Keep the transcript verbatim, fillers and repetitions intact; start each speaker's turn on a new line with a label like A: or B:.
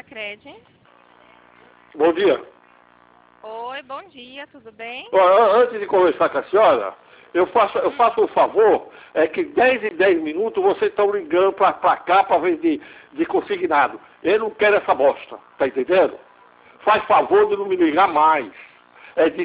A: Cred.
B: Bom dia.
A: Oi, bom dia, tudo bem?
B: Ó, Antes de conversar com a senhora, eu faço, eu faço um favor, é que dez em dez minutos vocês estão ligando pra, pra cá pra ver de, de consignado. Eu não quero essa bosta, tá entendendo? Faz favor de não me ligar mais. É de